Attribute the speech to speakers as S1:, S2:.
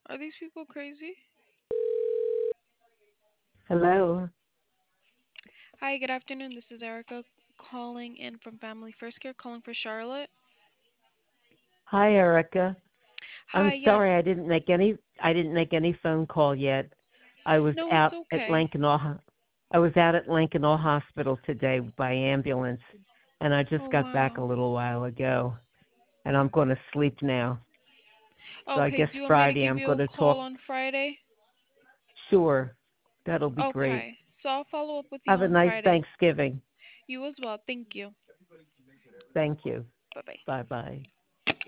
S1: Are these people crazy?
S2: Hello.
S1: Hi, good afternoon. This is Erica calling in from Family First Care, calling for Charlotte.
S2: Hi, Erica.
S1: Hi,
S2: I'm
S1: yes.
S2: sorry I didn't make any phone call yet. I was
S1: No, it's
S2: out at
S1: okay.
S2: Lincoln Hospital today by ambulance, and I just
S1: Oh,
S2: got back a
S1: wow.
S2: little while ago, and I'm going to sleep now. So I
S1: Okay,
S2: guess
S1: do you want me to
S2: Friday
S1: give
S2: I'm
S1: you
S2: going
S1: a
S2: to
S1: call
S2: talk.
S1: on Friday?
S2: Sure. That'll be great.
S1: Okay, so I'll follow up with you
S2: Have a
S1: on
S2: nice
S1: Friday.
S2: Thanksgiving.
S1: You as well. Thank you.
S2: Thank you.
S1: Bye-bye.
S2: Bye-bye.